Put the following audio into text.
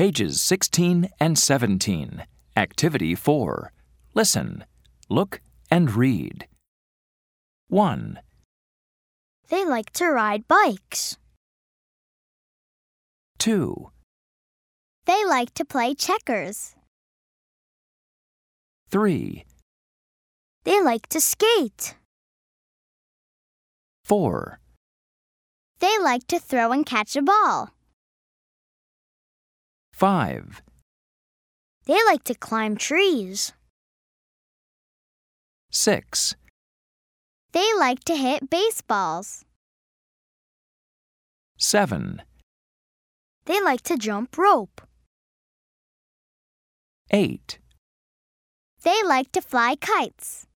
Pages 16 and 17. Activity 4. Listen, look, and read. 1, They like to ride bikes. 2, They like to play checkers. 3, They like to skate. 4, They like to throw and catch a ball. 5, They like to climb trees. 6, They like to hit baseballs. 7, They like to jump rope. 8, They like to fly kites.